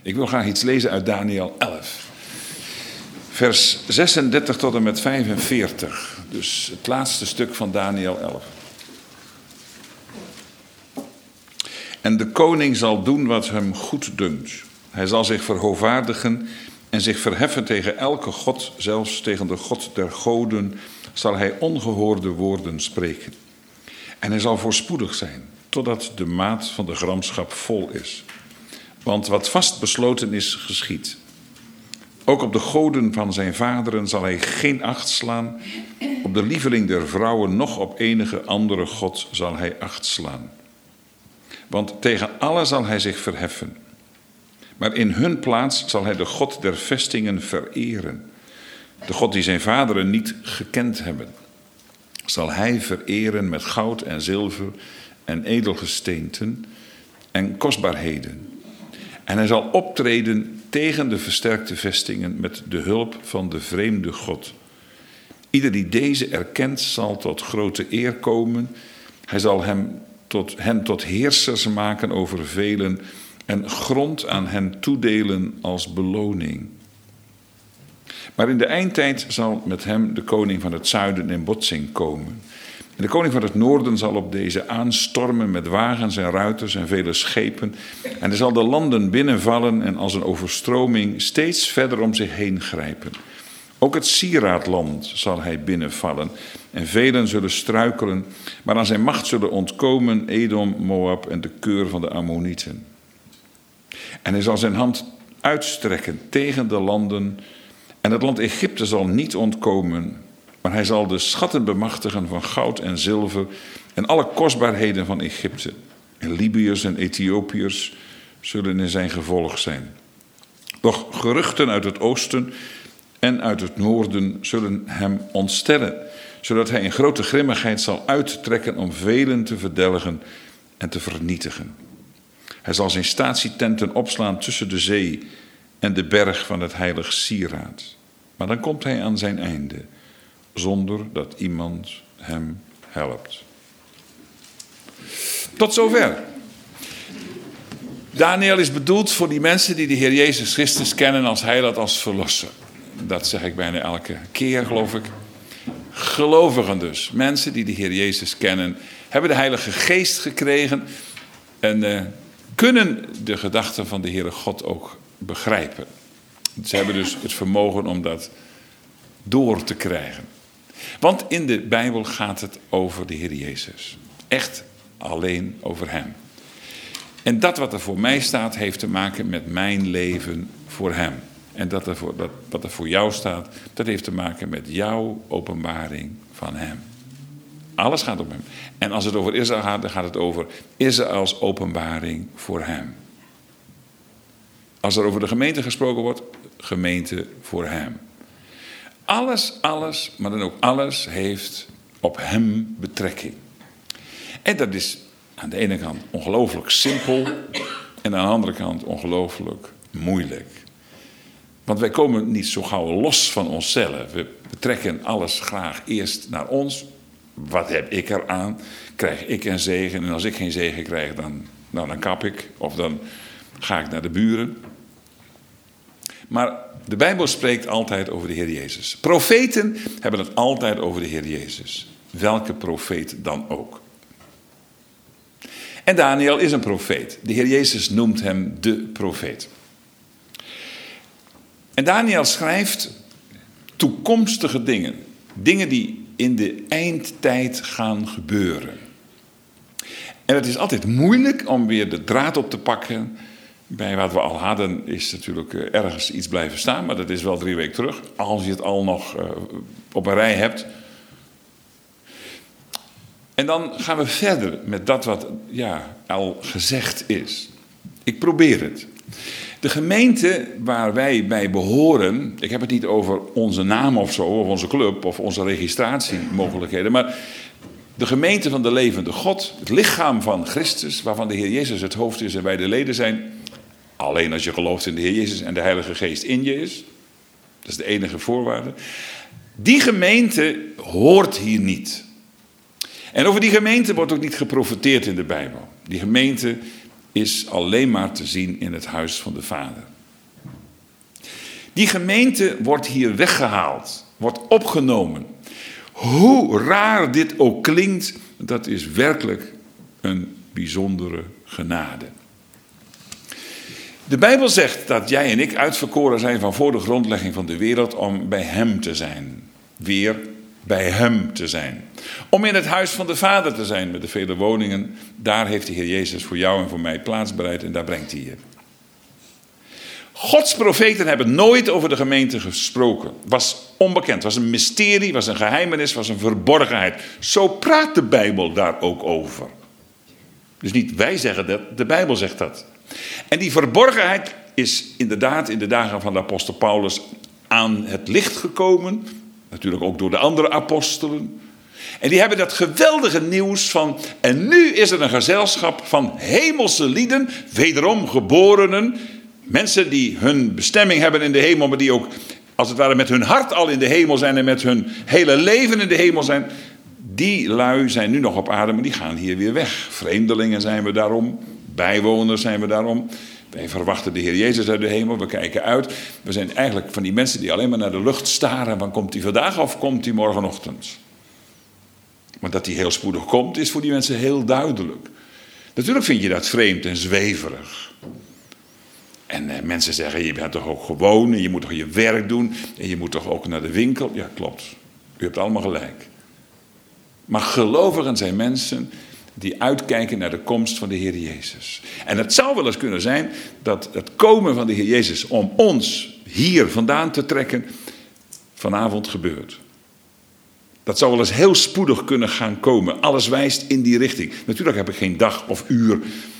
Ik wil graag iets lezen uit Daniel 11. Vers 36 tot en met 45. Dus het laatste stuk van Daniel 11. En de koning zal doen wat hem goed dunkt. Hij zal zich verhovaardigen en zich verheffen tegen elke god, zelfs tegen de God der goden, zal hij ongehoorde woorden spreken. En hij zal voorspoedig zijn, totdat de maat van de gramschap vol is. Want wat vast besloten is, geschiedt. Ook op de goden van zijn vaderen zal hij geen acht slaan. Op de lieveling der vrouwen, noch op enige andere god zal hij acht slaan. Want tegen alle zal hij zich verheffen. Maar in hun plaats zal hij de God der vestingen vereren. De God die zijn vaderen niet gekend hebben, zal hij vereren met goud en zilver en edelgesteenten en kostbaarheden. En hij zal optreden tegen de versterkte vestingen met de hulp van de vreemde God. Ieder die deze erkent zal tot grote eer komen. Hij zal hen tot heersers maken over velen en grond aan hen toedelen als beloning. Maar in de eindtijd zal met hem de koning van het zuiden in botsing komen. En de koning van het noorden zal op deze aanstormen met wagens en ruiters en vele schepen. En hij zal de landen binnenvallen en als een overstroming steeds verder om zich heen grijpen. Ook het sieraadland zal hij binnenvallen en velen zullen struikelen. Maar aan zijn macht zullen ontkomen Edom, Moab en de keur van de Ammonieten. En hij zal zijn hand uitstrekken tegen de landen. En het land Egypte zal niet ontkomen, maar hij zal de schatten bemachtigen van goud en zilver en alle kostbaarheden van Egypte. En Libiërs en Ethiopiërs zullen in zijn gevolg zijn. Doch geruchten uit het oosten en uit het noorden zullen hem ontstellen, zodat hij in grote grimmigheid zal uittrekken om velen te verdelgen en te vernietigen. Hij zal zijn statietenten opslaan tussen de zee en de berg van het heilig sieraad. Maar dan komt hij aan zijn einde, zonder dat iemand hem helpt. Tot zover. Daniel is bedoeld voor die mensen die de Heer Jezus Christus kennen als heiland, als verlosser. Dat zeg ik bijna elke keer, geloof ik. Gelovigen dus, mensen die de Heer Jezus kennen, hebben de Heilige Geest gekregen en kunnen de gedachten van de Heere God ook begrijpen. Ze hebben dus het vermogen om dat door te krijgen. Want in de Bijbel gaat het over de Heer Jezus. Echt alleen over hem. En dat wat er voor mij staat, heeft te maken met mijn leven voor hem. En wat er voor jou staat, dat heeft te maken met jouw openbaring van hem. Alles gaat om hem. En als het over Israël gaat, dan gaat het over Israëls openbaring voor hem. Als er over de gemeente gesproken wordt, gemeente voor hem. Alles, maar dan ook alles heeft op hem betrekking. En dat is aan de ene kant ongelooflijk simpel en aan de andere kant ongelooflijk moeilijk. Want wij komen niet zo gauw los van onszelf. We betrekken alles graag eerst naar ons. Wat heb ik eraan? Krijg ik een zegen? En als ik geen zegen krijg, dan kap ik. Of dan ga ik naar de buren. Maar de Bijbel spreekt altijd over de Heer Jezus. Profeten hebben het altijd over de Heer Jezus. Welke profeet dan ook. En Daniel is een profeet. De Heer Jezus noemt hem de profeet. En Daniel schrijft toekomstige dingen. Dingen die in de eindtijd gaan gebeuren. En het is altijd moeilijk om weer de draad op te pakken. Bij wat we al hadden is natuurlijk ergens iets blijven staan. Maar dat is wel 3 weken terug. Als je het al nog op een rij hebt. En dan gaan we verder met dat wat al gezegd is. Ik probeer het. De gemeente waar wij bij behoren, ik heb het niet over onze naam of zo, of onze club, of onze registratiemogelijkheden, maar de gemeente van de levende God, het lichaam van Christus, waarvan de Heer Jezus het hoofd is en wij de leden zijn, alleen als je gelooft in de Heer Jezus en de Heilige Geest in je is, dat is de enige voorwaarde. Die gemeente hoort hier niet. En over die gemeente wordt ook niet geprofeteerd in de Bijbel. Die gemeente is alleen maar te zien in het huis van de Vader. Die gemeente wordt hier weggehaald, wordt opgenomen. Hoe raar dit ook klinkt, dat is werkelijk een bijzondere genade. De Bijbel zegt dat jij en ik uitverkoren zijn van voor de grondlegging van de wereld om bij hem te zijn. Weer bij hem te zijn. Om in het huis van de Vader te zijn met de vele woningen. Daar heeft de Heer Jezus voor jou en voor mij plaats bereid en daar brengt hij je. Gods profeten hebben nooit over de gemeente gesproken. Was onbekend, was een mysterie, was een geheimenis, was een verborgenheid. Zo praat de Bijbel daar ook over. Dus niet wij zeggen dat, de Bijbel zegt dat. En die verborgenheid is inderdaad in de dagen van de apostel Paulus aan het licht gekomen. Natuurlijk ook door de andere apostelen. En die hebben dat geweldige nieuws van... En nu is er een gezelschap van hemelse lieden, wederom geborenen. Mensen die hun bestemming hebben in de hemel, maar die ook als het ware met hun hart al in de hemel zijn en met hun hele leven in de hemel zijn. Die lui zijn nu nog op aarde, maar die gaan hier weer weg. Vreemdelingen zijn we daarom, bijwoners zijn we daarom. Wij verwachten de Heer Jezus uit de hemel, we kijken uit. We zijn eigenlijk van die mensen die alleen maar naar de lucht staren. Van komt hij vandaag of komt hij morgenochtend? Maar dat hij heel spoedig komt is voor die mensen heel duidelijk. Natuurlijk vind je dat vreemd en zweverig. En mensen zeggen, je bent toch ook gewoon en je moet toch je werk doen. En je moet toch ook naar de winkel. Ja, klopt. U hebt allemaal gelijk. Maar gelovigen zijn mensen die uitkijken naar de komst van de Heer Jezus. En het zou wel eens kunnen zijn dat het komen van de Heer Jezus om ons hier vandaan te trekken vanavond gebeurt. Dat zou wel eens heel spoedig kunnen gaan komen. Alles wijst in die richting. Natuurlijk heb ik geen dag of uur.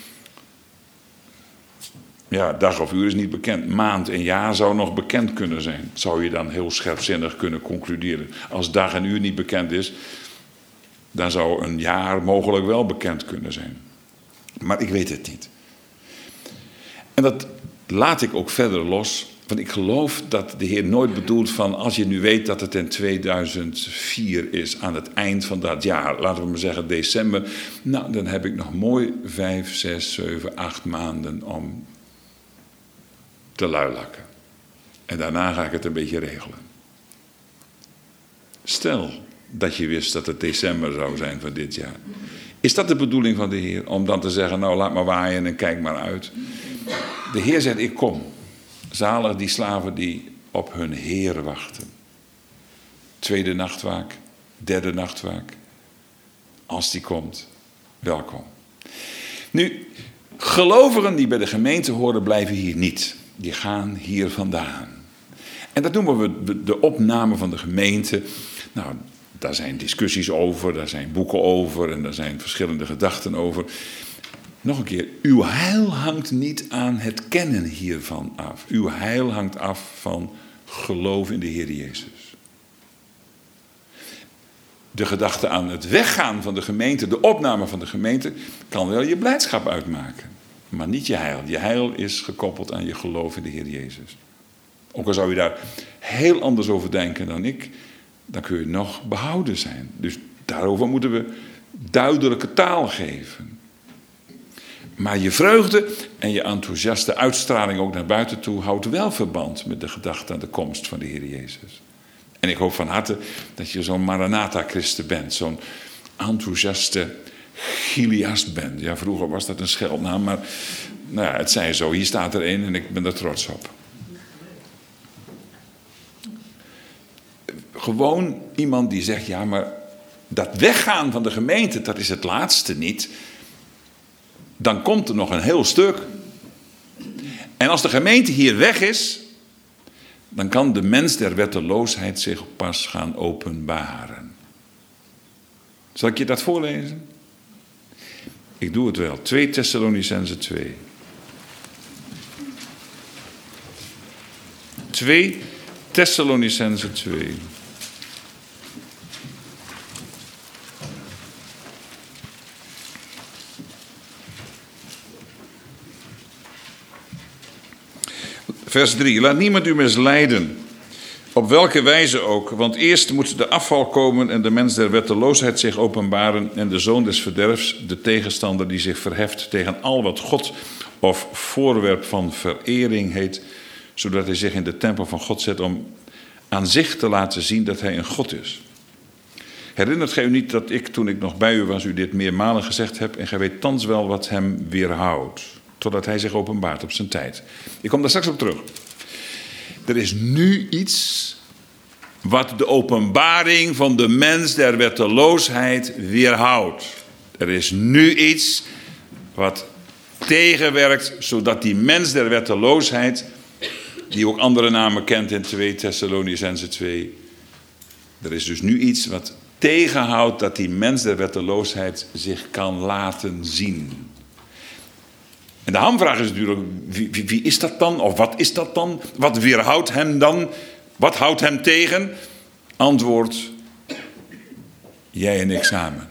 Ja, dag of uur is niet bekend. Maand en jaar zou nog bekend kunnen zijn. Zou je dan heel scherpzinnig kunnen concluderen. Als dag en uur niet bekend is, dan zou een jaar mogelijk wel bekend kunnen zijn. Maar ik weet het niet. En dat laat ik ook verder los. Want ik geloof dat de Heer nooit bedoelt van... als je nu weet dat het in 2004 is, aan het eind van dat jaar... laten we maar zeggen december... nou, dan heb ik nog mooi 5, 6, 7, 8 maanden om te luilakken. En daarna ga ik het een beetje regelen. Stel dat je wist dat het december zou zijn van dit jaar. Is dat de bedoeling van de Heer? Om dan te zeggen, nou laat maar waaien en kijk maar uit. De Heer zegt, ik kom. Zalig die slaven die op hun Heer wachten. 2e nachtwaak, 3e nachtwaak. Als die komt, welkom. Nu, gelovigen die bij de gemeente horen blijven hier niet. Die gaan hier vandaan. En dat noemen we de opname van de gemeente. Nou, daar zijn discussies over, daar zijn boeken over en daar zijn verschillende gedachten over. Nog een keer, uw heil hangt niet aan het kennen hiervan af. Uw heil hangt af van geloof in de Heer Jezus. De gedachte aan het weggaan van de gemeente, de opname van de gemeente, kan wel je blijdschap uitmaken. Maar niet je heil. Je heil is gekoppeld aan je geloof in de Heer Jezus. Ook al zou je daar heel anders over denken dan ik, dan kun je nog behouden zijn. Dus daarover moeten we duidelijke taal geven. Maar je vreugde en je enthousiaste uitstraling ook naar buiten toe houdt wel verband met de gedachte aan de komst van de Heer Jezus. En ik hoop van harte dat je zo'n Maranatha-christen bent, zo'n enthousiaste Chiliast bent. Ja, vroeger was dat een scheldnaam, maar nou ja, het zij zo. Hier staat er een en ik ben er trots op. Gewoon iemand die zegt, ja, maar dat weggaan van de gemeente, dat is het laatste niet. Dan komt er nog een heel stuk. En als de gemeente hier weg is, dan kan de mens der wetteloosheid zich pas gaan openbaren. Zal ik je dat voorlezen? Ik doe het wel. 2 Thessalonicenzen 2. 2 Thessalonicenzen 2. Vers 3. Laat niemand u misleiden Op welke wijze ook, want eerst moet de afval komen en de mens der wetteloosheid zich openbaren en de zoon des verderfs, de tegenstander die zich verheft tegen al wat God of voorwerp van verering heet, zodat hij zich in de tempel van God zet om aan zich te laten zien dat hij een God is. Herinnert gij u niet dat ik, toen ik nog bij u was, u dit meermalen gezegd heb en gij weet thans wel wat hem weerhoudt, totdat hij zich openbaart op zijn tijd. Ik kom daar straks op terug. Er is nu iets wat de openbaring van de mens der wetteloosheid weerhoudt. Er is nu iets wat tegenwerkt, zodat die mens der wetteloosheid, die ook andere namen kent in 2 Thessalonicenzen 2. Er is dus nu iets wat tegenhoudt dat die mens der wetteloosheid zich kan laten zien. En de hamvraag is natuurlijk, wie is dat dan? Of wat is dat dan? Wat weerhoudt hem dan? Wat houdt hem tegen? Antwoord, jij en ik samen.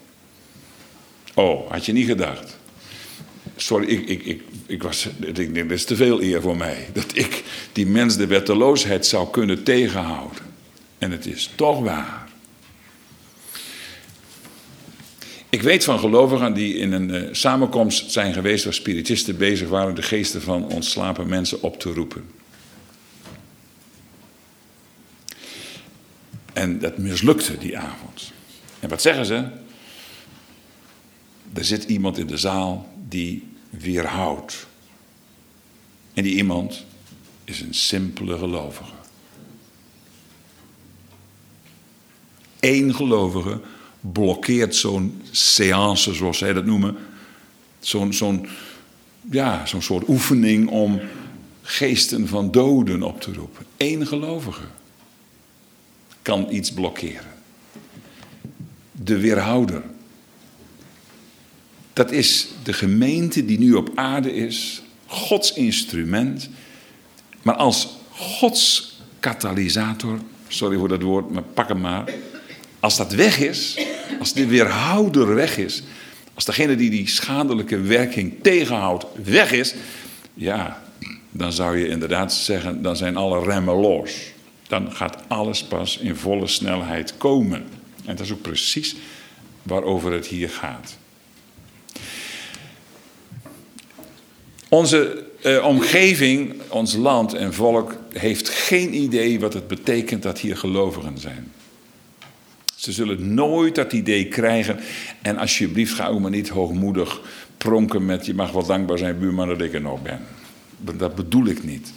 Oh, had je niet gedacht? Sorry, ik denk, dat is te veel eer voor mij. Dat ik die mens de wetteloosheid zou kunnen tegenhouden. En het is toch waar. Ik weet van gelovigen die in een samenkomst zijn geweest waar spiritisten bezig waren de geesten van ontslapen mensen op te roepen. En dat mislukte die avond. En wat zeggen ze? Er zit iemand in de zaal die weerhoudt. En die iemand is een simpele gelovige. Eén gelovige blokkeert zo'n séance, zoals zij dat noemen. Zo'n soort oefening om geesten van doden op te roepen. Eén gelovige kan iets blokkeren. De weerhouder. Dat is de gemeente die nu op aarde is. Gods instrument. Maar als Gods katalysator. Sorry voor dat woord, maar pak hem maar. Als dat weg is, als de weerhouder weg is, als degene die die schadelijke werking tegenhoudt weg is, ja, dan zou je inderdaad zeggen, dan zijn alle remmen los. Dan gaat alles pas in volle snelheid komen. En dat is ook precies waarover het hier gaat. Onze omgeving, ons land en volk heeft geen idee wat het betekent dat hier gelovigen zijn. Ze zullen nooit dat idee krijgen. En alsjeblieft, ga ook maar niet hoogmoedig pronken met je mag wel dankbaar zijn, buurman, dat ik er nog ben. Dat bedoel ik niet.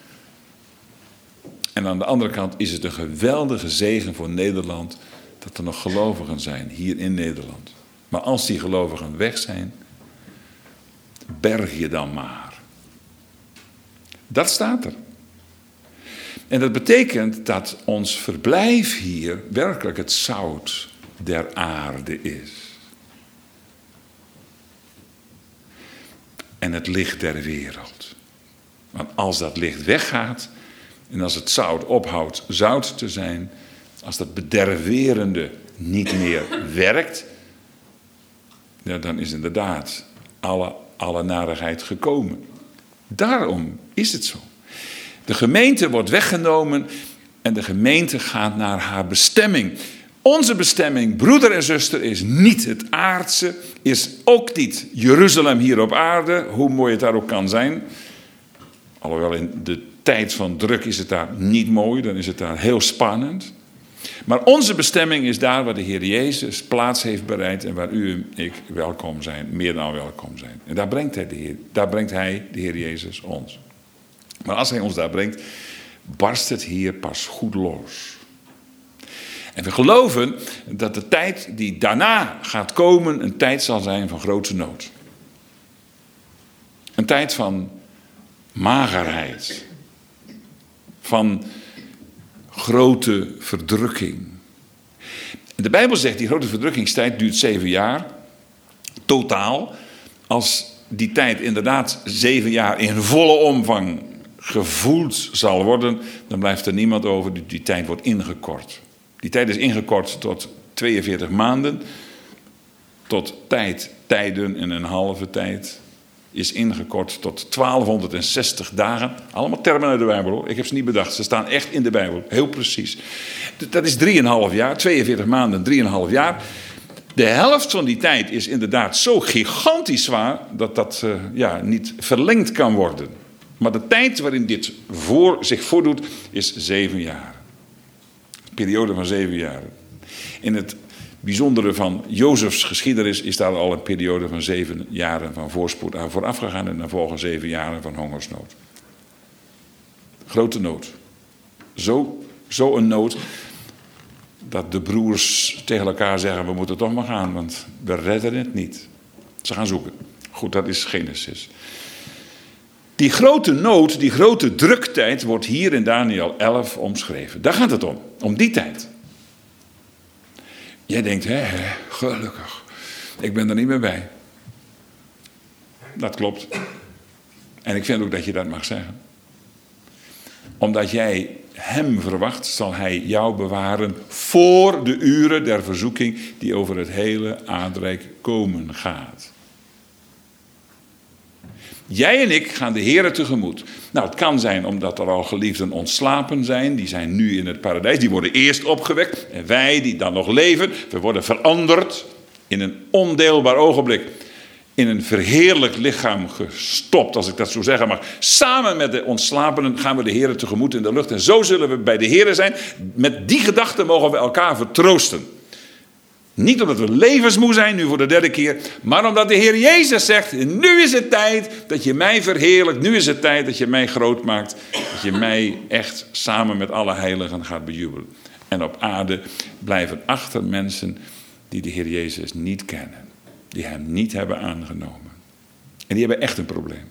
En aan de andere kant is het een geweldige zegen voor Nederland dat er nog gelovigen zijn hier in Nederland. Maar als die gelovigen weg zijn, berg je dan maar. Dat staat er. En dat betekent dat ons verblijf hier werkelijk het zout der aarde is. En het licht der wereld. Want als dat licht weggaat en als het zout ophoudt zout te zijn, als dat bederverende niet meer werkt, ja, dan is inderdaad alle narigheid gekomen. Daarom is het zo. De gemeente wordt weggenomen en de gemeente gaat naar haar bestemming. Onze bestemming, broeder en zuster, is niet het aardse, is ook niet Jeruzalem hier op aarde, hoe mooi het daar ook kan zijn. Alhoewel in de tijd van druk is het daar niet mooi, dan is het daar heel spannend. Maar onze bestemming is daar waar de Heer Jezus plaats heeft bereid en waar u en ik welkom zijn, meer dan welkom zijn. En daar brengt hij, de Heer Jezus, ons. Maar als hij ons daar brengt, barst het hier pas goed los. En we geloven dat de tijd die daarna gaat komen een tijd zal zijn van grote nood. Een tijd van magerheid. Van grote verdrukking. De Bijbel zegt die grote verdrukkingstijd duurt 7 jaar. Totaal. Als die tijd inderdaad 7 jaar in volle omvang gevoeld zal worden, dan blijft er niemand over. Die tijd wordt ingekort. Die tijd is ingekort tot 42 maanden. Tot tijden en een halve tijd. is ingekort tot 1260 dagen. Allemaal termen uit de Bijbel, hoor. Ik heb ze niet bedacht. Ze staan echt in de Bijbel. Heel precies. Dat is 3,5 jaar. 42 maanden, 3,5 jaar. De helft van die tijd is inderdaad zo gigantisch zwaar dat dat niet verlengd kan worden. Maar de tijd waarin dit zich voordoet is 7 jaar. Een periode van 7 jaar. In het bijzondere van Jozefs geschiedenis is daar al een periode van 7 jaren van voorspoed aan vooraf gegaan. En dan volgen 7 jaren van hongersnood. Grote nood. Zo een nood dat de broers tegen elkaar zeggen: we moeten toch maar gaan, want we redden het niet. Ze gaan zoeken. Goed, dat is Genesis. Die grote nood, die grote druktijd wordt hier in Daniël 11 omschreven. Daar gaat het om die tijd. Jij denkt, gelukkig, ik ben er niet meer bij. Dat klopt. En ik vind ook dat je dat mag zeggen. Omdat jij hem verwacht, zal hij jou bewaren voor de uren der verzoeking die over het hele aardrijk komen gaat. Jij en ik gaan de Heere tegemoet. Nou, het kan zijn omdat er al geliefden ontslapen zijn. Die zijn nu in het paradijs. Die worden eerst opgewekt. En wij die dan nog leven, we worden veranderd in een ondeelbaar ogenblik. In een verheerlijk lichaam gestopt, als ik dat zo zeggen mag. Samen met de ontslapenen gaan we de Heere tegemoet in de lucht. En zo zullen we bij de Heere zijn. Met die gedachte mogen we elkaar vertroosten. Niet omdat we levensmoe zijn, nu voor de 3e keer. Maar omdat de Heer Jezus zegt: nu is het tijd dat je mij verheerlijkt. Nu is het tijd dat je mij groot maakt. Dat je mij echt samen met alle heiligen gaat bejubelen. En op aarde blijven achter mensen die de Heer Jezus niet kennen. Die hem niet hebben aangenomen. En die hebben echt een probleem.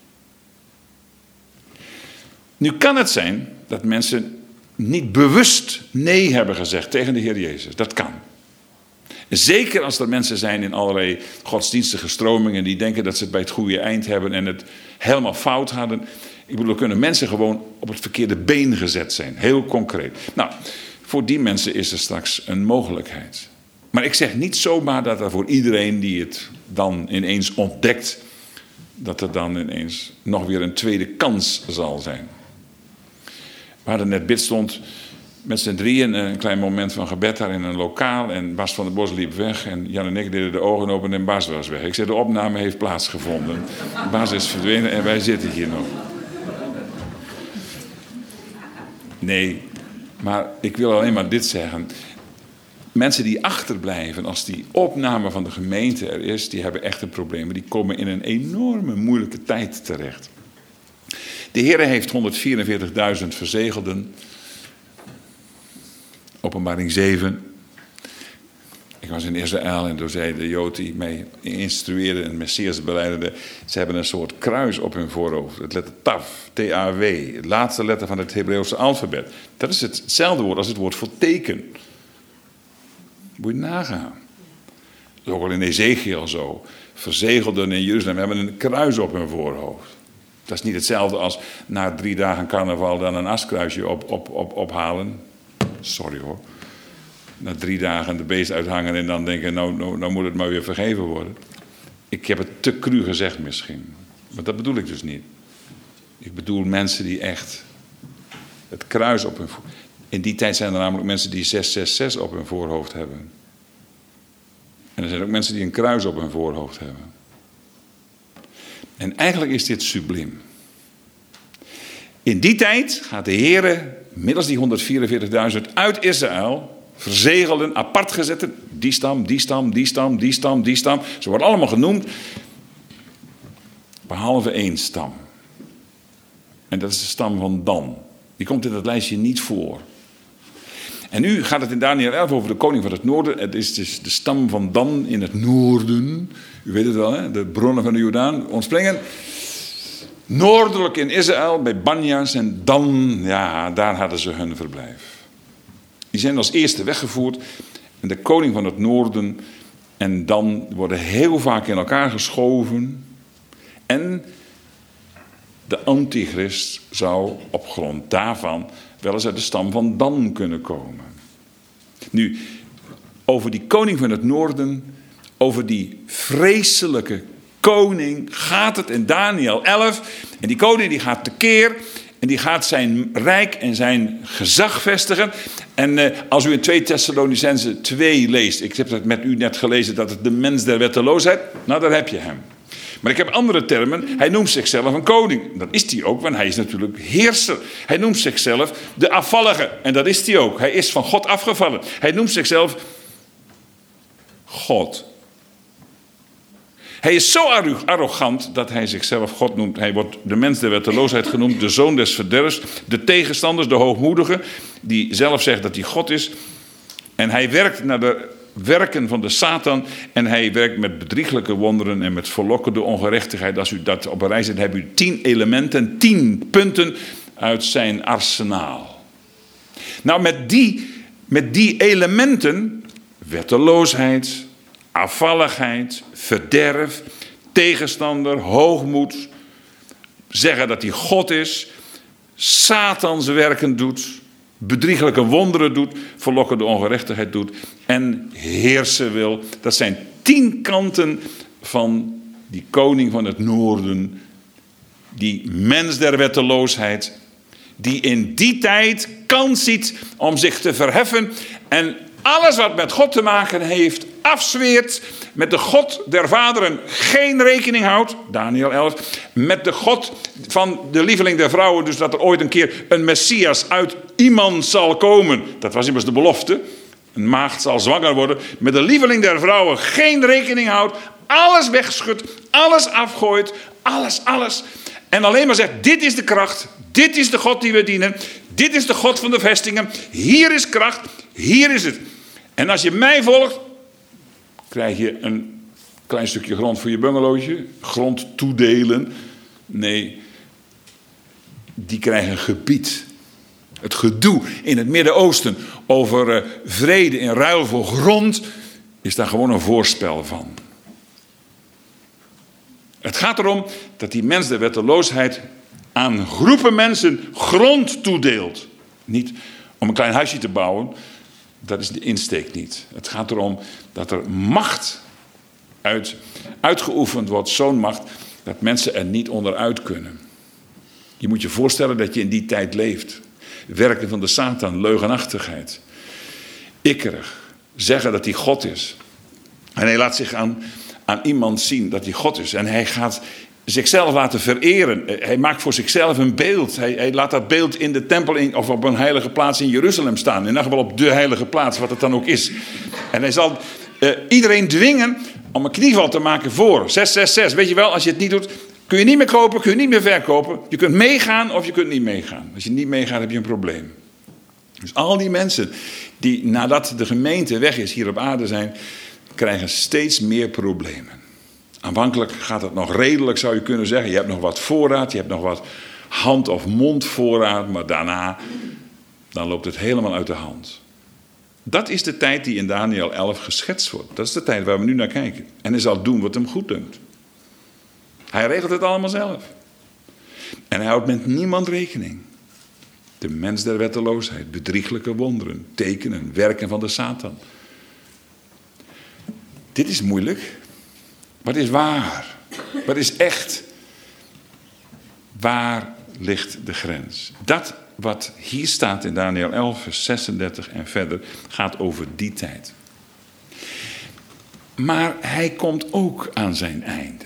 Nu kan het zijn dat mensen niet bewust nee hebben gezegd tegen de Heer Jezus. Dat kan. Zeker als er mensen zijn in allerlei godsdienstige stromingen die denken dat ze het bij het goede eind hebben en het helemaal fout hadden. Ik bedoel, kunnen mensen gewoon op het verkeerde been gezet zijn. Heel concreet. Nou, voor die mensen is er straks een mogelijkheid. Maar ik zeg niet zomaar dat er voor iedereen die het dan ineens ontdekt, dat er dan ineens nog weer een tweede kans zal zijn. We hadden net bidstond met z'n drieën een klein moment van gebed daar in een lokaal. En Bas van der Bos liep weg en Jan en ik deden de ogen open en Bas was weg. Ik zei, de opname heeft plaatsgevonden. Bas is verdwenen en wij zitten hier nog. Nee, maar ik wil alleen maar dit zeggen. Mensen die achterblijven als die opname van de gemeente er is, die hebben echt een probleem. Die komen in een enorme moeilijke tijd terecht. De Heer heeft 144.000 verzegelden. Openbaring 7. Ik was in Israël en toen zei de Jood die mij instrueerde en Messias beleidde. Ze hebben een soort kruis op hun voorhoofd. Het letter Tav, T-A-W. Het laatste letter van het Hebreeuwse alfabet. Dat is hetzelfde woord als het woord voor teken. Moet je nagaan. Dat is ook al in Ezekiel zo. Verzegelden in Jeruzalem hebben een kruis op hun voorhoofd. Dat is niet hetzelfde als na 3 dagen carnaval dan een askruisje ophalen. Sorry hoor. Na 3 dagen de beest uithangen en dan denken, nou moet het maar weer vergeven worden. Ik heb het te cru gezegd misschien. Maar dat bedoel ik dus niet. Ik bedoel mensen die echt het kruis op hun voorhoofd. In die tijd zijn er namelijk mensen die 666 op hun voorhoofd hebben. En er zijn ook mensen die een kruis op hun voorhoofd hebben. En eigenlijk is dit subliem. In die tijd gaat de Heere middels die 144.000 uit Israël verzegelen, apart gezetten. Die stam, die stam, die stam, die stam, die stam. Ze worden allemaal genoemd. Behalve 1 stam. En dat is de stam van Dan. Die komt in het lijstje niet voor. En nu gaat het in Daniël 11 over de koning van het noorden. Het is dus de stam van Dan in het noorden. U weet het wel, hè? De bronnen van de Jordaan ontspringen. Noordelijk in Israël, bij Banjas en Dan, ja, daar hadden ze hun verblijf. Die zijn als eerste weggevoerd. En de koning van het noorden en Dan worden heel vaak in elkaar geschoven. En de antichrist zou op grond daarvan wel eens uit de stam van Dan kunnen komen. Nu, over die koning van het noorden, over die vreselijke koning gaat het in Daniël 11. En die koning die gaat tekeer. En die gaat zijn rijk en zijn gezag vestigen. En als u in 2 Thessalonicenzen 2 leest. Ik heb het met u net gelezen dat het de mens der wetteloosheid. Nou, daar heb je hem. Maar ik heb andere termen. Hij noemt zichzelf een koning. Dat is hij ook, want hij is natuurlijk heerser. Hij noemt zichzelf de afvallige. En dat is hij ook. Hij is van God afgevallen. Hij noemt zichzelf God. Hij is zo arrogant dat hij zichzelf God noemt. Hij wordt de mens der wetteloosheid genoemd, de zoon des verderfs, de tegenstanders, de hoogmoedige, die zelf zegt dat hij God is. En hij werkt naar de werken van de Satan en hij werkt met bedrieglijke wonderen en met verlokkende ongerechtigheid. Als u dat op een rij zet, hebt u 10 elementen, 10 punten uit zijn arsenaal. Nou, met die elementen, wetteloosheid, afvalligheid, verderf, tegenstander, hoogmoed, zeggen dat hij God is, Satans werken doet, bedrieglijke wonderen doet, verlokkende ongerechtigheid doet en heersen wil. Dat zijn 10 kanten van die koning van het noorden, die mens der wetteloosheid, die in die tijd kans ziet om zich te verheffen en alles wat met God te maken heeft afzweert, met de God der vaderen geen rekening houdt, Daniël 11, met de God van de lieveling der vrouwen, dus dat er ooit een keer een Messias uit iemand zal komen. Dat was immers de belofte. Een maagd zal zwanger worden. Met de lieveling der vrouwen geen rekening houdt, alles wegschudt, alles afgooit, alles. En alleen maar zegt, dit is de kracht, dit is de God die we dienen, dit is de God van de vestingen, hier is kracht, hier is het. En als je mij volgt, krijg je een klein stukje grond voor je bungalowtje. Grond toedelen. Nee, die krijgen een gebied. Het gedoe in het Midden-Oosten over vrede in ruil voor grond is daar gewoon een voorspel van. Het gaat erom dat die mens de wetteloosheid aan groepen mensen grond toedeelt. Niet om een klein huisje te bouwen. Dat is de insteek niet. Het gaat erom dat er macht uitgeoefend wordt. Zo'n macht dat mensen er niet onderuit kunnen. Je moet je voorstellen dat je in die tijd leeft. Werken van de Satan, leugenachtigheid. Ikkerig. Zeggen dat hij God is. En hij laat zich aan iemand zien dat hij God is. En hij gaat zichzelf laten vereren. Hij maakt voor zichzelf een beeld. Hij laat dat beeld in de tempel of op een heilige plaats in Jeruzalem staan. In ieder geval op de heilige plaats, wat het dan ook is. En hij zal iedereen dwingen om een knieval te maken voor 666. Weet je wel, als je het niet doet, kun je niet meer kopen, kun je niet meer verkopen. Je kunt meegaan of je kunt niet meegaan. Als je niet meegaat, heb je een probleem. Dus al die mensen die nadat de gemeente weg is hier op aarde zijn, krijgen steeds meer problemen. Aanvankelijk gaat het nog redelijk, zou je kunnen zeggen. Je hebt nog wat voorraad, je hebt nog wat hand- of mondvoorraad. Maar daarna, dan loopt het helemaal uit de hand. Dat is de tijd die in Daniël 11 geschetst wordt. Dat is de tijd waar we nu naar kijken. En hij zal doen wat hem goed dunkt. Hij regelt het allemaal zelf. En hij houdt met niemand rekening. De mens der wetteloosheid, bedrieglijke wonderen, tekenen, werken van de Satan. Dit is moeilijk. Wat is waar? Wat is echt? Waar ligt de grens? Dat wat hier staat in Daniël 11, vers 36 en verder gaat over die tijd. Maar hij komt ook aan zijn einde.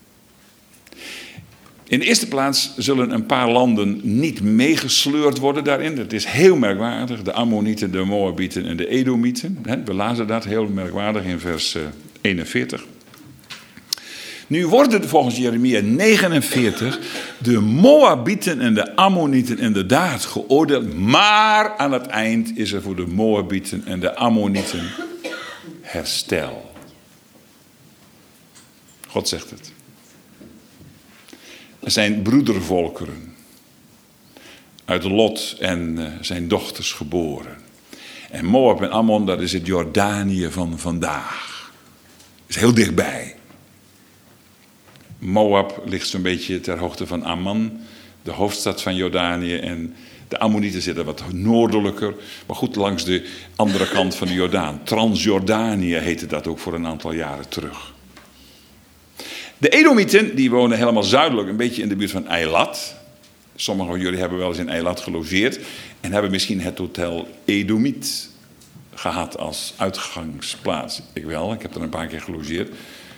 In de eerste plaats zullen een paar landen niet meegesleurd worden daarin. Dat is heel merkwaardig. De Ammonieten, de Moabieten en de Edomieten. We lazen dat heel merkwaardig in vers 41. Nu worden volgens Jeremia 49 de Moabieten en de Ammonieten inderdaad geoordeeld. Maar aan het eind is er voor de Moabieten en de Ammonieten herstel. God zegt het. Er zijn broedervolkeren uit Lot en zijn dochters geboren. En Moab en Ammon, dat is het Jordanië van vandaag. Dat is heel dichtbij. Moab ligt zo'n beetje ter hoogte van Amman, de hoofdstad van Jordanië. En de Ammonieten zitten wat noordelijker, maar goed langs de andere kant van de Jordaan. Transjordanië heette dat ook voor een aantal jaren terug. De Edomieten, die wonen helemaal zuidelijk, een beetje in de buurt van Eilat. Sommigen van jullie hebben wel eens in Eilat gelogeerd en hebben misschien het hotel Edomiet gehad als uitgangsplaats. Ik wel, ik heb er een paar keer gelogeerd.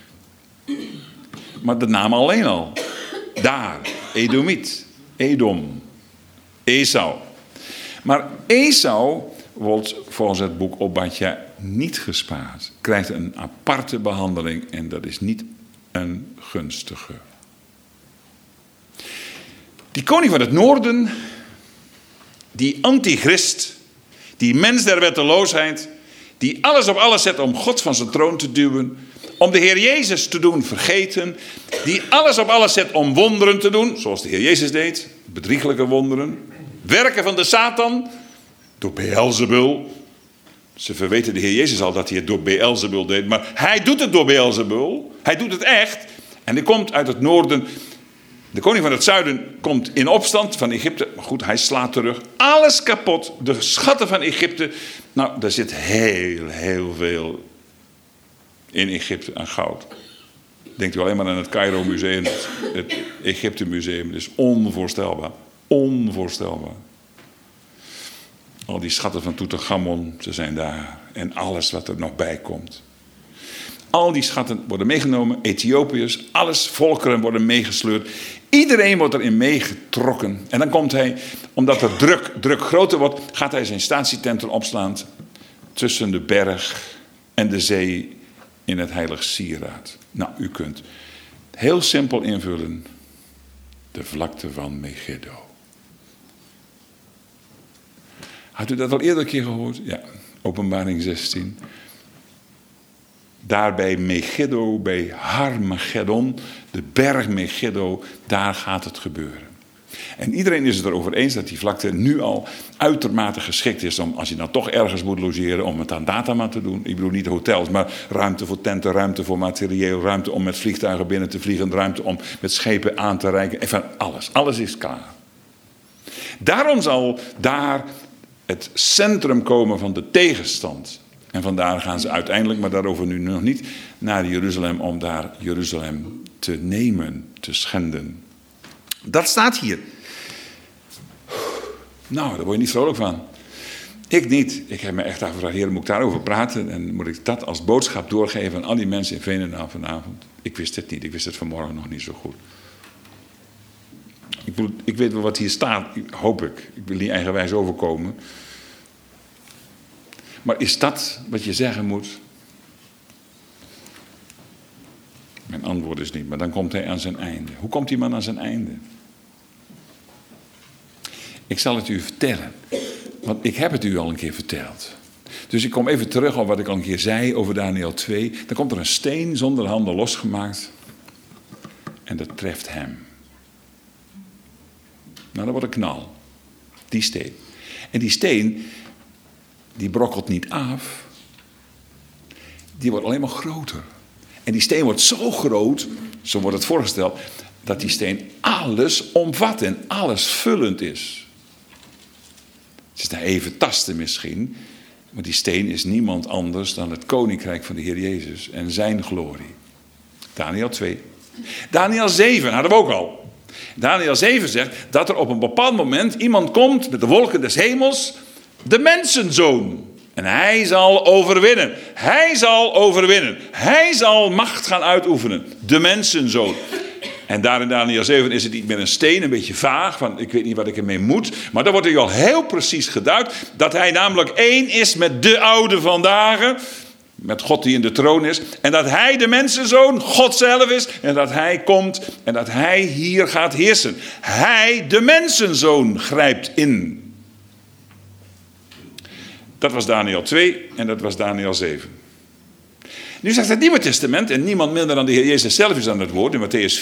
Maar de naam alleen al. Daar, Edomiet, Edom, Esau. Maar Esau wordt volgens het boek Obadja niet gespaard. Krijgt een aparte behandeling en dat is niet een gunstige. Die koning van het noorden, die antichrist, die mens der wetteloosheid, die alles op alles zet om God van zijn troon te duwen, om de Heer Jezus te doen vergeten, die alles op alles zet om wonderen te doen, zoals de Heer Jezus deed, bedrieglijke wonderen, werken van de Satan, door Beelzebul. Ze verweten de Heer Jezus al dat hij het door Beelzebul deed, maar hij doet het door Beelzebul. Hij doet het echt. En hij komt uit het noorden. De koning van het zuiden komt in opstand van Egypte. Maar goed, hij slaat terug. Alles kapot. De schatten van Egypte. Nou, daar zit heel veel in Egypte aan goud. Denkt u alleen maar aan het Cairo Museum. Het Egypte Museum. Dat is onvoorstelbaar. Onvoorstelbaar. Al die schatten van Tutankhamon, ze zijn daar. En alles wat er nog bij komt. Al die schatten worden meegenomen. Ethiopiërs, alles, volkeren worden meegesleurd. Iedereen wordt erin meegetrokken. En dan komt hij, omdat de druk groter wordt, gaat hij zijn statietenten opslaan tussen de berg en de zee in het heilig sieraad. Nou, u kunt heel simpel invullen. De vlakte van Megiddo. Had u dat al eerder een keer gehoord? Ja, Openbaring 16. Daar bij Megiddo, bij Harmageddon, de berg Megiddo, daar gaat het gebeuren. En iedereen is het erover eens dat die vlakte nu al uitermate geschikt is om, als je dan toch ergens moet logeren, om het aan Datama te doen. Ik bedoel niet hotels, maar ruimte voor tenten, ruimte voor materieel, ruimte om met vliegtuigen binnen te vliegen, ruimte om met schepen aan te reiken. Even alles. Alles is klaar. Daarom zal daar het centrum komen van de tegenstand. En vandaar gaan ze uiteindelijk, maar daarover nu nog niet, naar Jeruzalem om daar Jeruzalem te nemen, te schenden. Dat staat hier. Nou, daar word je niet vrolijk van. Ik niet. Ik heb me echt afgevraagd, Heer, moet ik daarover praten? En moet ik dat als boodschap doorgeven aan al die mensen in Veenendaal vanavond? Ik wist het niet. Ik wist het vanmorgen nog niet zo goed. Ik weet wel wat hier staat, hoop ik. Ik wil niet eigenwijs overkomen. Maar is dat wat je zeggen moet? Mijn antwoord is niet, maar dan komt hij aan zijn einde. Hoe komt die man aan zijn einde? Ik zal het u vertellen, want ik heb het u al een keer verteld. Dus ik kom even terug op wat ik al een keer zei over Daniel 2. Dan komt er een steen zonder handen losgemaakt en dat treft hem. Nou, dat wordt een knal. Die steen. En die steen, die brokkelt niet af. Die wordt alleen maar groter. En die steen wordt zo groot, zo wordt het voorgesteld, dat die steen alles omvat en alles vullend is. Het is nou even tasten misschien, maar die steen is niemand anders dan het koninkrijk van de Heer Jezus en zijn glorie. Daniel 2. Daniel 7 hadden we ook al. Daniel 7 zegt dat er op een bepaald moment iemand komt met de wolken des hemels, de mensenzoon. En hij zal overwinnen. Hij zal overwinnen. Hij zal macht gaan uitoefenen. De mensenzoon. En daar in Daniel 7 is het niet meer een steen, een beetje vaag, van ik weet niet wat ik ermee moet. Maar dan wordt er al heel precies geduid dat hij namelijk één is met de oude vandaag. Met God die in de troon is. En dat hij de mensenzoon, God zelf is. En dat hij komt en dat hij hier gaat heersen. Hij, de mensenzoon, grijpt in. Dat was Daniel 2 en dat was Daniel 7. Nu zegt het Nieuwe Testament, en niemand minder dan de Heer Jezus zelf is aan het woord, in Matthäus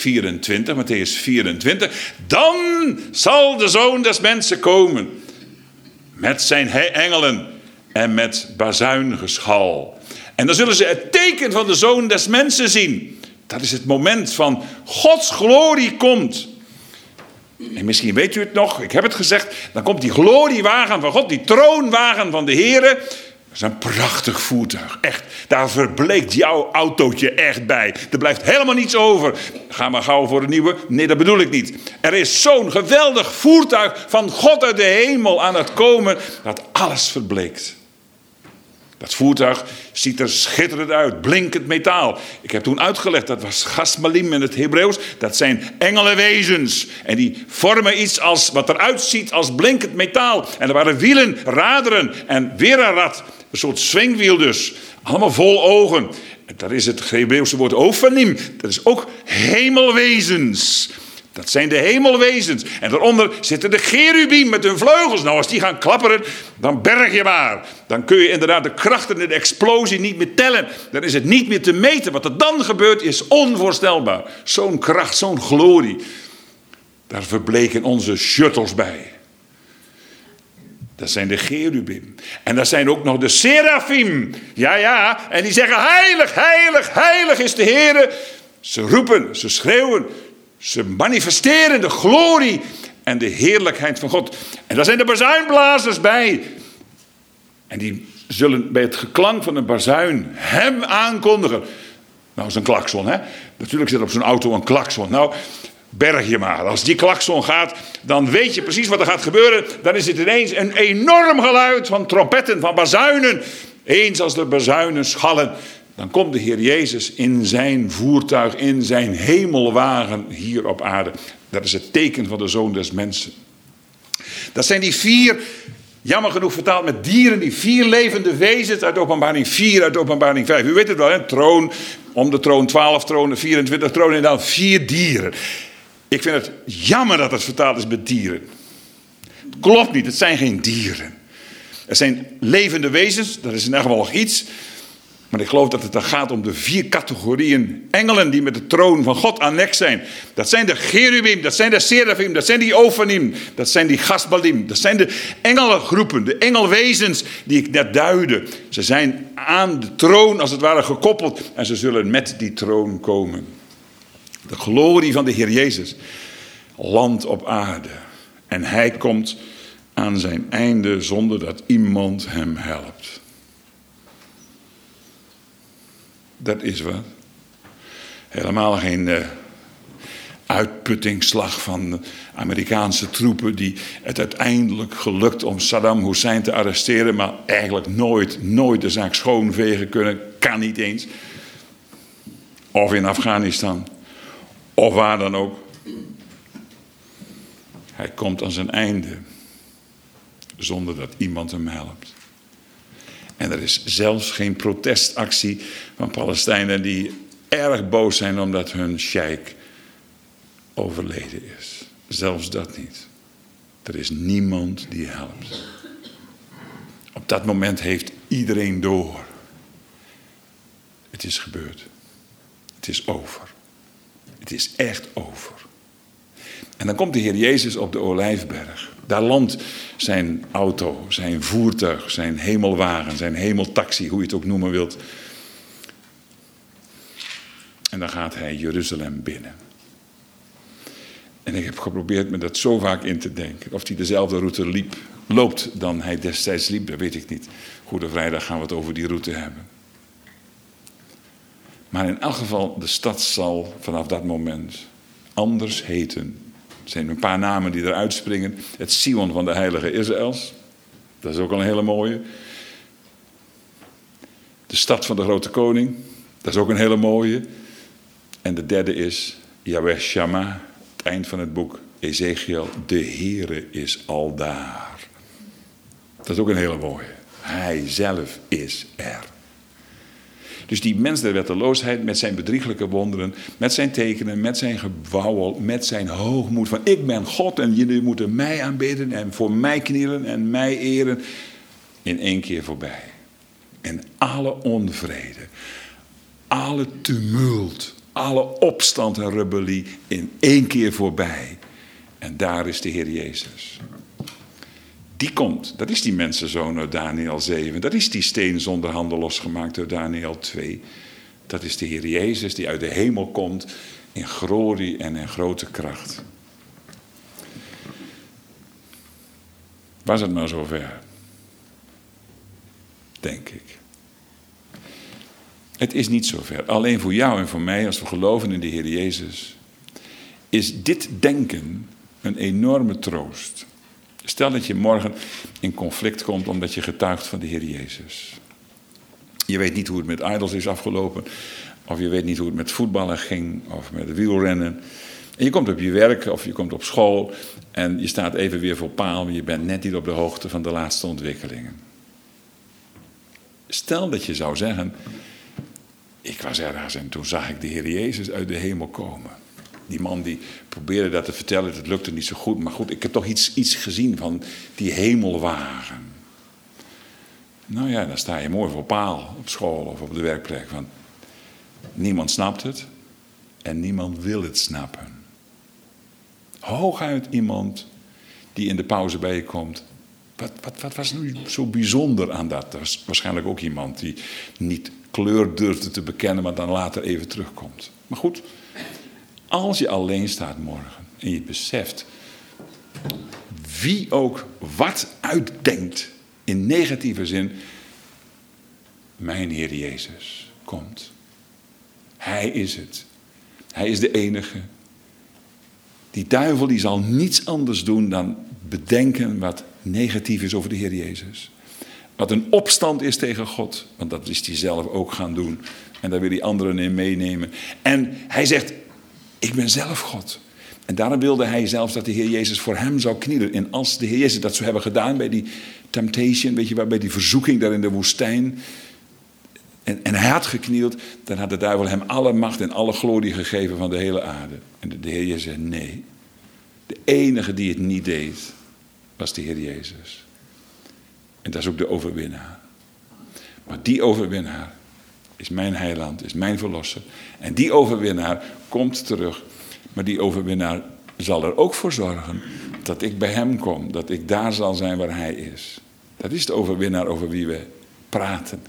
24. Dan zal de Zoon des Mensen komen met zijn engelen en met bazuingeschal. En dan zullen ze het teken van de Zoon des Mensen zien. Dat is het moment van Gods glorie komt. En misschien weet u het nog, ik heb het gezegd, dan komt die gloriewagen van God, die troonwagen van de Heere, Dat is een prachtig voertuig, echt. Daar verbleekt jouw autootje echt bij. Er blijft helemaal niets over. Ga maar gauw voor een nieuwe. Nee, dat bedoel ik niet. Er is zo'n geweldig voertuig van God uit de hemel aan het komen, dat alles verbleekt. Dat voertuig ziet er schitterend uit, blinkend metaal. Ik heb toen uitgelegd, dat was gasmalim in het Hebreeuws. Dat zijn engelenwezens. En die vormen iets als, wat eruit ziet als blinkend metaal. En er waren wielen, raderen en weer een rad. Een soort swingwiel dus. Allemaal vol ogen. En daar is het Hebreeuwse woord ophanim. Dat is ook hemelwezens. Dat zijn de hemelwezens. En daaronder zitten de cherubim met hun vleugels. Nou, als die gaan klapperen, dan berg je maar. Dan kun je inderdaad de krachten en de explosie niet meer tellen. Dan is het niet meer te meten. Wat er dan gebeurt is onvoorstelbaar. Zo'n kracht, zo'n glorie. Daar verbleken onze shuttles bij. Dat zijn de cherubim. En daar zijn ook nog de serafim. Ja. En die zeggen heilig, heilig, heilig is de Heere. Ze roepen, ze schreeuwen. Ze manifesteren de glorie en de heerlijkheid van God. En daar zijn de bazuinblazers bij. En die zullen bij het geklank van een bazuin hem aankondigen. Nou, dat is een klakson, hè. Natuurlijk zit op zo'n auto een klakson. Nou, berg je maar. Als die klakson gaat, dan weet je precies wat er gaat gebeuren. Dan is het ineens een enorm geluid van trompetten, van bazuinen. Eens als de bazuinen schallen, dan komt de Heer Jezus in zijn voertuig, in zijn hemelwagen hier op aarde. Dat is het teken van de Zoon des Mensen. Dat zijn die 4, jammer genoeg vertaald met dieren, die 4 levende wezens uit Openbaring 4, uit Openbaring 5. U weet het wel, hè? Troon, om de troon 12 tronen, 24 tronen en dan 4 dieren. Ik vind het jammer dat het vertaald is met dieren. Het klopt niet, het zijn geen dieren. Er zijn levende wezens, dat is in elk geval nog iets. Maar ik geloof dat het dan gaat om de 4 categorieën engelen die met de troon van God annex zijn. Dat zijn de cherubim, dat zijn de serafim, dat zijn die ophanim, dat zijn die gasbalim. Dat zijn de engelengroepen, de engelwezens die ik net duidde. Ze zijn aan de troon als het ware gekoppeld en ze zullen met die troon komen. De glorie van de Heer Jezus landt op aarde. En hij komt aan zijn einde zonder dat iemand hem helpt. Dat is wat. Helemaal geen uitputtingsslag van Amerikaanse troepen die het uiteindelijk gelukt om Saddam Hussein te arresteren, maar eigenlijk nooit de zaak schoonvegen kunnen, kan niet eens. Of in Afghanistan, of waar dan ook. Hij komt aan zijn einde zonder dat iemand hem helpt. En er is zelfs geen protestactie van Palestijnen die erg boos zijn omdat hun sheik overleden is. Zelfs dat niet. Er is niemand die helpt. Op dat moment heeft iedereen door. Het is gebeurd. Het is over. Het is echt over. En dan komt de Heer Jezus op de Olijfberg. Daar landt zijn auto, zijn voertuig, zijn hemelwagen, zijn hemeltaxi, hoe je het ook noemen wilt. En dan gaat hij Jeruzalem binnen. En ik heb geprobeerd me dat zo vaak in te denken. Of hij dezelfde route loopt dan hij destijds liep, dat weet ik niet. Goede Vrijdag gaan we het over die route hebben. Maar in elk geval, de stad zal vanaf dat moment anders heten. Er zijn een paar namen die eruit springen. Het Sion van de heilige Israëls. Dat is ook al een hele mooie. De stad van de grote koning. Dat is ook een hele mooie. En de derde is Yahweh Shammah. Het eind van het boek Ezekiel. De Heere is aldaar. Dat is ook een hele mooie. Hij zelf is er. Dus die mens der wetteloosheid met zijn bedrieglijke wonderen, met zijn tekenen, met zijn gewauwel, met zijn hoogmoed van ik ben God en jullie moeten mij aanbidden en voor mij knielen en mij eren, in één keer voorbij. En alle onvrede, alle tumult, alle opstand en rebellie in één keer voorbij. En daar is de Heer Jezus. Die komt, dat is die mensenzoon uit Daniel 7. Dat is die steen zonder handen losgemaakt uit Daniel 2. Dat is de Heer Jezus die uit de hemel komt in glorie en in grote kracht. Was het maar zover? denk ik. Het is niet zover. Alleen voor jou en voor mij, als we geloven in de Heer Jezus, is dit denken een enorme troost. Stel dat je morgen in conflict komt omdat je getuigt van de Heer Jezus. Je weet niet hoe het met idols is afgelopen. Of je weet niet hoe het met voetballen ging. Of met wielrennen. En je komt op je werk of je komt op school. En je staat even weer voor paal. Maar je bent net niet op de hoogte van de laatste ontwikkelingen. Stel dat je zou zeggen. Ik was ergens en toen zag ik de Heer Jezus uit de hemel komen. Die man die probeerde dat te vertellen. Het lukte niet zo goed. Maar goed, ik heb toch iets gezien van die hemelwagen. Nou ja, dan sta je mooi voor paal op school of op de werkplek. Want niemand snapt het en niemand wil het snappen. Hooguit iemand die in de pauze bij je komt. Wat was nu zo bijzonder aan dat? Dat was waarschijnlijk ook iemand die niet kleur durfde te bekennen, maar dan later even terugkomt. Maar goed, als je alleen staat morgen en je beseft wie ook wat uitdenkt in negatieve zin, mijn Heer Jezus komt. Hij is het. Hij is de enige. Die duivel die zal niets anders doen dan bedenken wat negatief is over de Heer Jezus. Wat een opstand is tegen God. Want dat is hij zelf ook gaan doen. En daar wil hij anderen in meenemen. En hij zegt, ik ben zelf God. En daarom wilde hij zelfs dat de Heer Jezus voor hem zou knielen. En als de Heer Jezus dat zou hebben gedaan bij die temptation, weet je wel, bij die verzoeking daar in de woestijn. En hij had geknield, dan had de duivel hem alle macht en alle glorie gegeven van de hele aarde. En de Heer Jezus zei nee. De enige die het niet deed, was de Heer Jezus. En dat is ook de overwinnaar. Maar die overwinnaar is mijn heiland, is mijn verlosser. En die overwinnaar komt terug. Maar die overwinnaar zal er ook voor zorgen dat ik bij hem kom. Dat ik daar zal zijn waar hij is. Dat is de overwinnaar over wie we praten.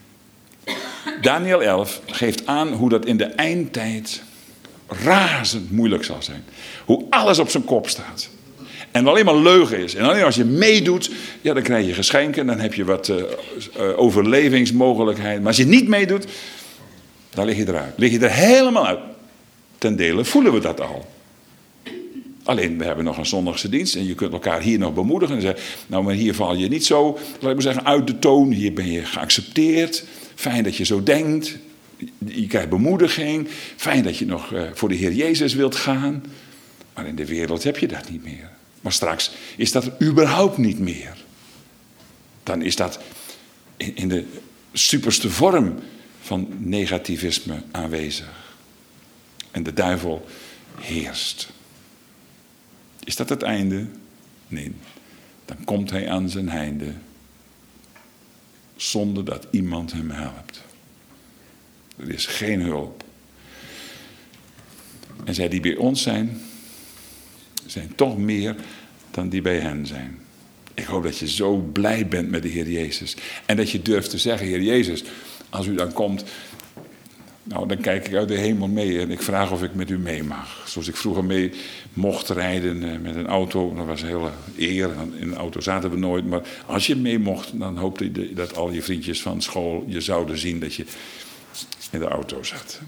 Daniel 11 geeft aan hoe dat in de eindtijd razend moeilijk zal zijn. Hoe alles op zijn kop staat. En alleen maar leugen is. En alleen als je meedoet, ja, dan krijg je geschenken. Dan heb je wat overlevingsmogelijkheid. Maar als je niet meedoet, dan lig je eruit. Lig je er helemaal uit. Ten dele voelen we dat al. Alleen, we hebben nog een zondagse dienst. En je kunt elkaar hier nog bemoedigen. En zeggen, nou, maar hier val je niet zo, laat ik maar zeggen, uit de toon. Hier ben je geaccepteerd. Fijn dat je zo denkt. Je krijgt bemoediging. Fijn dat je nog voor de Heer Jezus wilt gaan. Maar in de wereld heb je dat niet meer. Maar straks is dat überhaupt niet meer. Dan is dat in de superste vorm van negativisme aanwezig. En de duivel heerst. Is dat het einde? Nee. Dan komt hij aan zijn einde. Zonder dat iemand hem helpt. Er is geen hulp. En zij die bij ons zijn toch meer dan die bij hen zijn. Ik hoop dat je zo blij bent met de Heer Jezus. En dat je durft te zeggen, Heer Jezus, als u dan komt, nou, dan kijk ik uit de hemel mee en ik vraag of ik met u mee mag. Zoals ik vroeger mee mocht rijden met een auto. Dat was een hele eer. In een auto zaten we nooit. Maar als je mee mocht, dan hoopte je dat al je vriendjes van school je zouden zien dat je in de auto zat.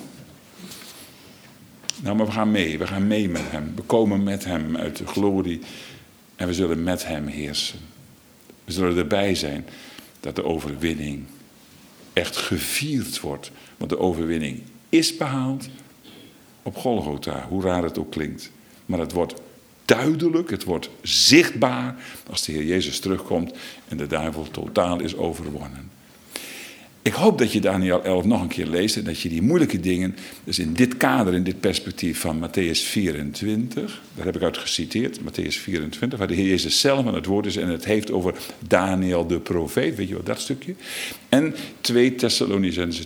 Nou, maar we gaan mee met hem. We komen met hem uit de glorie en we zullen met hem heersen. We zullen erbij zijn dat de overwinning echt gevierd wordt. Want de overwinning is behaald op Golgotha, hoe raar het ook klinkt. Maar het wordt duidelijk, het wordt zichtbaar als de Heer Jezus terugkomt en de duivel totaal is overwonnen. Ik hoop dat je Daniel 11 nog een keer leest en dat je die moeilijke dingen, dus in dit kader, in dit perspectief van Mattheüs 24, daar heb ik uit geciteerd, Mattheüs 24, waar de Heer Jezus zelf aan het woord is en het heeft over Daniel de profeet, weet je wat dat stukje? En 2 Thessalonicenzen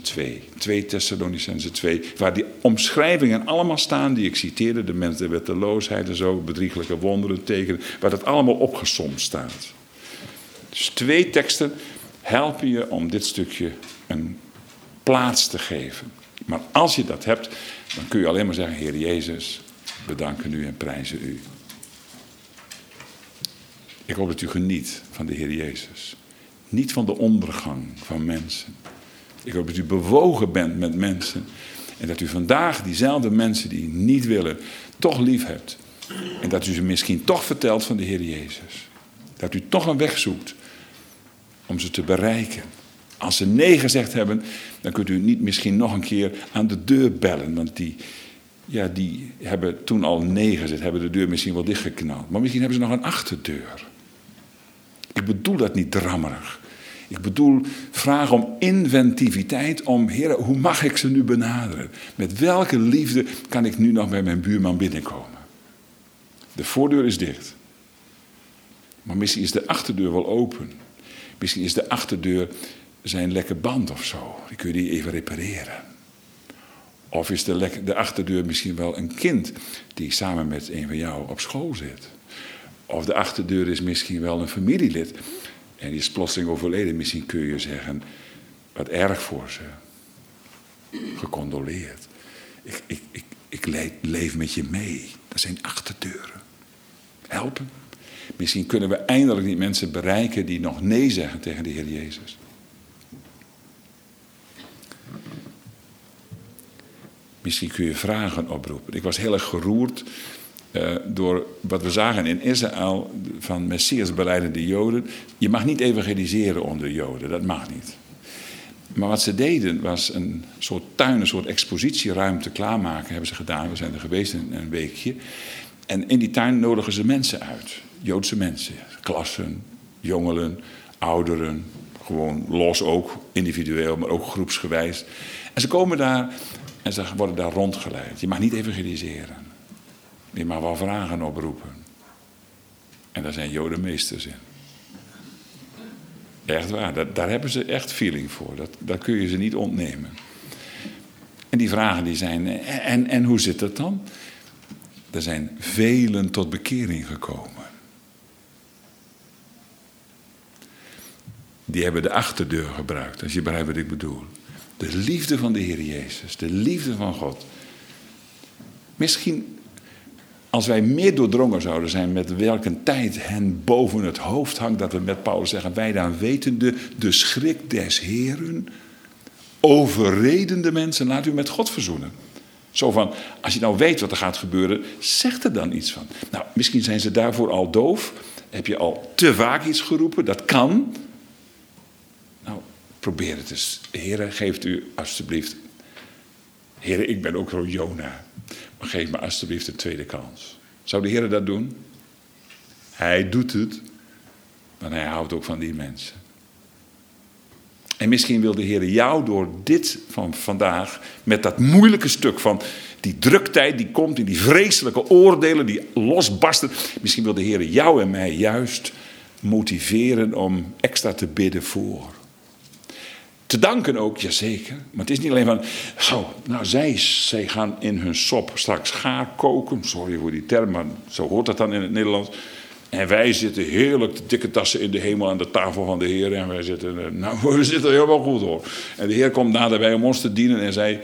2, waar die omschrijvingen allemaal staan die ik citeerde, de mens der wetteloosheid en zo, bedrieglijke wonderen, tekenen, waar dat allemaal opgesomd staat. Dus 2 teksten helpen je om dit stukje een plaats te geven. Maar als je dat hebt, dan kun je alleen maar zeggen, Heer Jezus, we danken u en prijzen u. Ik hoop dat u geniet van de Heer Jezus. Niet van de ondergang van mensen. Ik hoop dat u bewogen bent met mensen. En dat u vandaag diezelfde mensen die niet willen, toch lief hebt. En dat u ze misschien toch vertelt van de Heer Jezus. Dat u toch een weg zoekt om ze te bereiken. Als ze nee gezegd hebben, dan kunt u niet misschien nog een keer aan de deur bellen. Want die hebben toen al nee gezegd, hebben de deur misschien wel dichtgeknald. Maar misschien hebben ze nog een achterdeur. Ik bedoel dat niet drammerig. Ik bedoel vragen om inventiviteit, om, Heer, hoe mag ik ze nu benaderen? Met welke liefde kan ik nu nog bij mijn buurman binnenkomen? De voordeur is dicht. Maar misschien is de achterdeur wel open. Misschien is de achterdeur zijn lekke band of zo. Die kun je even repareren. Of is de achterdeur misschien wel een kind die samen met een van jou op school zit. Of de achterdeur is misschien wel een familielid. En die is plotseling overleden. Misschien kun je zeggen, wat erg voor ze. Gecondoleerd. Ik leef met je mee. Dat zijn achterdeuren. Helpen. Misschien kunnen we eindelijk die mensen bereiken die nog nee zeggen tegen de Heer Jezus. Misschien kun je vragen oproepen. Ik was heel erg geroerd door wat we zagen in Israël van Messias belijdende Joden. Je mag niet evangeliseren onder Joden, dat mag niet. Maar wat ze deden was een soort tuin, een soort expositieruimte klaarmaken, hebben ze gedaan. We zijn er geweest een weekje. En in die tuin nodigen ze mensen uit. Joodse mensen, klassen, jongeren, ouderen. Gewoon los ook, individueel, maar ook groepsgewijs. En ze komen daar en ze worden daar rondgeleid. Je mag niet evangeliseren. Je mag wel vragen oproepen. En daar zijn Jodenmeesters in. Echt waar, daar hebben ze echt feeling voor. Dat kun je ze niet ontnemen. En die vragen die zijn, en hoe zit dat dan? Er zijn velen tot bekering gekomen. Die hebben de achterdeur gebruikt, als je begrijpt wat ik bedoel. De liefde van de Heer Jezus, de liefde van God. Misschien als wij meer doordrongen zouden zijn met welke tijd hen boven het hoofd hangt, dat we met Paulus zeggen, wij dan wetende de schrik des Heeren, overredende mensen, laat u met God verzoenen. Zo van, als je nou weet wat er gaat gebeuren, zeg er dan iets van. Nou, misschien zijn ze daarvoor al doof. Heb je al te vaak iets geroepen, dat kan. Nou, probeer het eens. Heere, geeft u alstublieft. Heere, ik ben ook zo Jona. Maar geef me alstublieft een tweede kans. Zou de Heer dat doen? Hij doet het. Maar hij houdt ook van die mensen. En misschien wil de Heer jou door dit van vandaag, met dat moeilijke stuk van die druktijd die komt, in die vreselijke oordelen die losbarsten. Misschien wil de Heer jou en mij juist motiveren om extra te bidden voor. Te danken ook, jazeker. Maar het is niet alleen van, zo, nou zij gaan in hun sop straks gaar koken. Sorry voor die term, maar zo hoort dat dan in het Nederlands. En wij zitten heerlijk de dikke tassen in de hemel aan de tafel van de Heer. En wij zitten, we zitten helemaal goed hoor. En de Heer komt naderbij om ons te dienen en zei,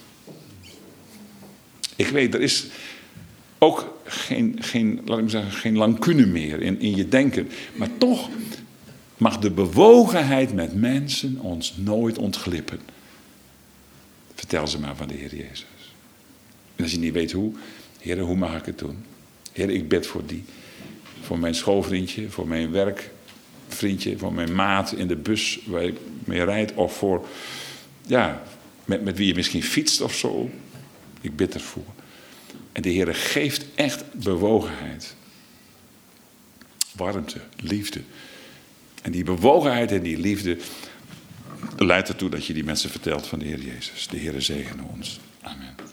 ik weet, er is ook geen lancune meer in je denken. Maar toch mag de bewogenheid met mensen ons nooit ontglippen. Vertel ze maar van de Heer Jezus. En als je niet weet hoe, Heer, hoe mag ik het doen? Heer, ik bid voor die. Voor mijn schoolvriendje, voor mijn werkvriendje, voor mijn maat in de bus waar je mee rijdt. Of voor, ja, met wie je misschien fietst of zo. Ik bid ervoor. En de Heer geeft echt bewogenheid. Warmte, liefde. En die bewogenheid en die liefde leidt ertoe dat je die mensen vertelt van de Heer Jezus. De Heer zegene ons. Amen.